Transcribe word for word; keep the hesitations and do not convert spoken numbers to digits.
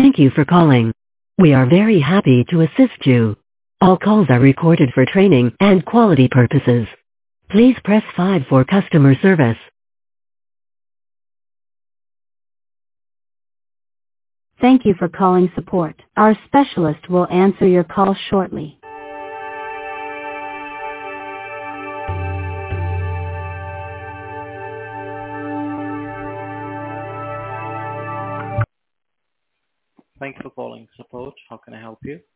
Thank you for calling. We are very happy to assist you. All calls are recorded for training and quality purposes. Please press five for customer service. Thank you for calling support. Our specialist will answer your call shortly. Thank you for calling support. How can I help you?